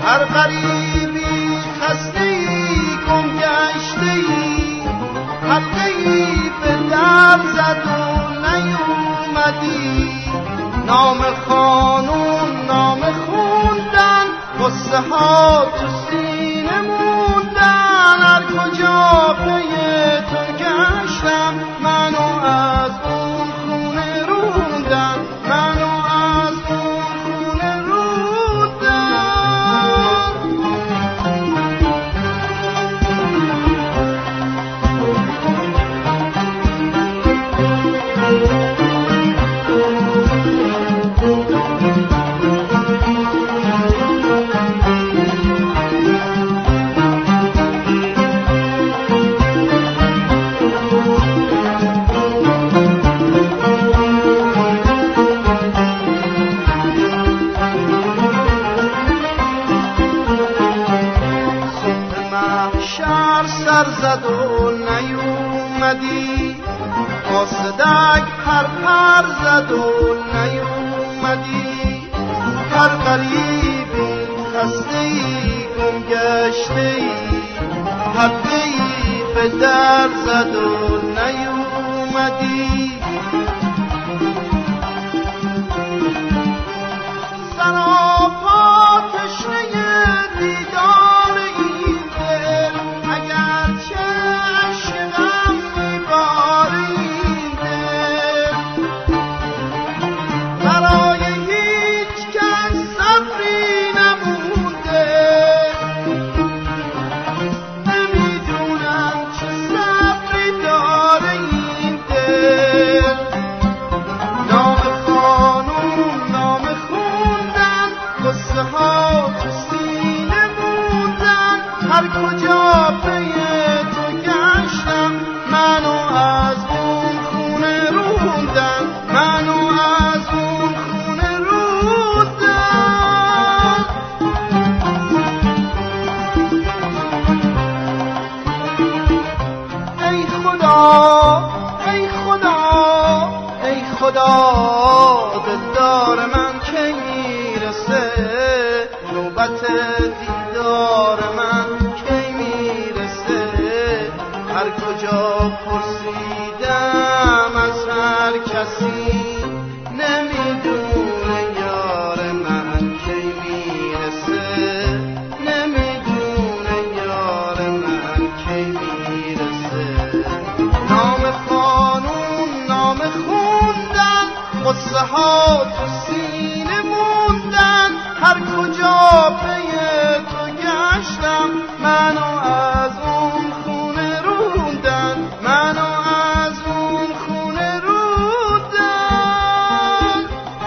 هر غریبی خسته‌ای گم گشته‌ای حلقه‌ای به در زد و نیومدی نام خانون نام خوندن قصه ها تو سینه موندن هر کجا پی تو گشتم منو از اون خونه روندن منو از اون خونه روندن سر زد و نیومدی قاصدک پر زد و نیومدی هر غریبی خسته‌ای گم گشته‌ای حلقه‌ای به در زد و نیومدی سراپا تشنه دیدار این دل اگرچه عشقم میبار این دل برای هیچ کس صبری نمونده نمیدونم چه صبری داره این دل نام خانون نام خوندن قصه ها تو سینه موندن هر کجا پی تو گشتم منو از اون خونه روندن منو از اون خونه روندن ای خدا ای خدا ای خدا دلدار من کی میرسه نوبت دیدار من کی میرسه هر کجا پرسیدم از هر کسی نمیدونه یار من کی میرسه نمیدونه یار من کی میرسه نام خانون نام خوندن قصه ها تو سینه موندن هر کجا پی تو گشتم منو از اون خونه روندن منو از اون خونه روندن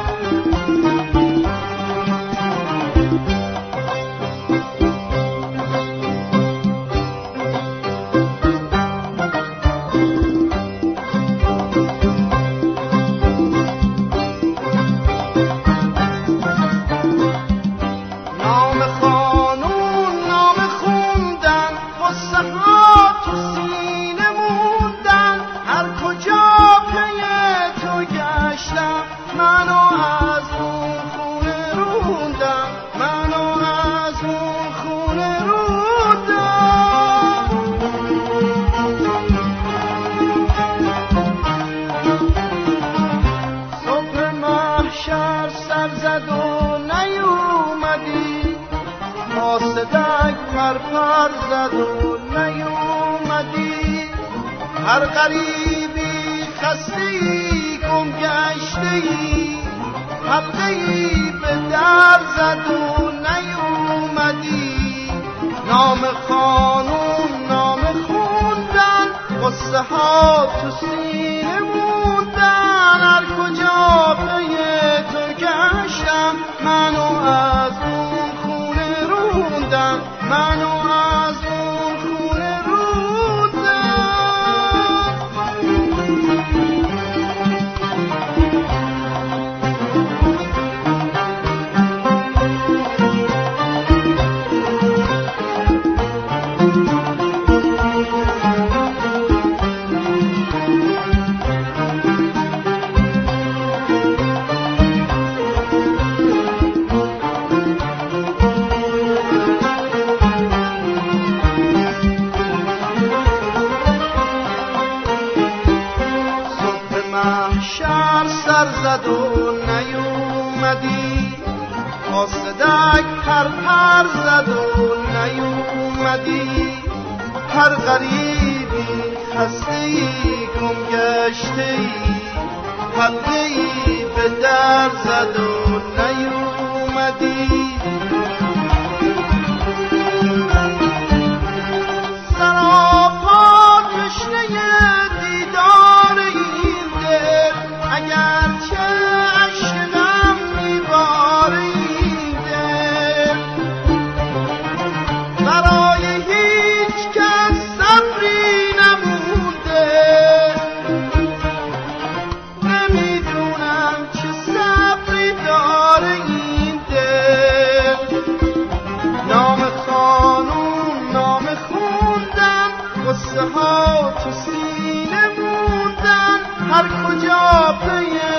نام خانون نام خوندن قصه ها تو سینه موندن هر کجا پی تو گشتم منو از اون خونه روندن منو از اون خونه روندن صبح محشر سر زد و نیومدی قاصدک پر زد و نیومدی هر غریبی خسته‌ای گم گشته‌ای حلقه‌ای به در زد و نیومدی نام خانون نام خوندن قصه ها تو سینه موندن هر کجا پی تو گشتم منو از اون خونه روندن منو از اون خونه روندن قاصدک پر زد و نیومدی. هر غریبی خسته‌ای گم گشته‌ای حلقه‌ای به در زد و نیومدی. سراپا تشنه دیدار این دل اگرچه اشک غم میباره این دل. برای هیچ کس صبری نمونده نمیدونم چه صبری داره این دل. نام خانوم نام خوندن قصه ها تو سینه موندن هر کجا پی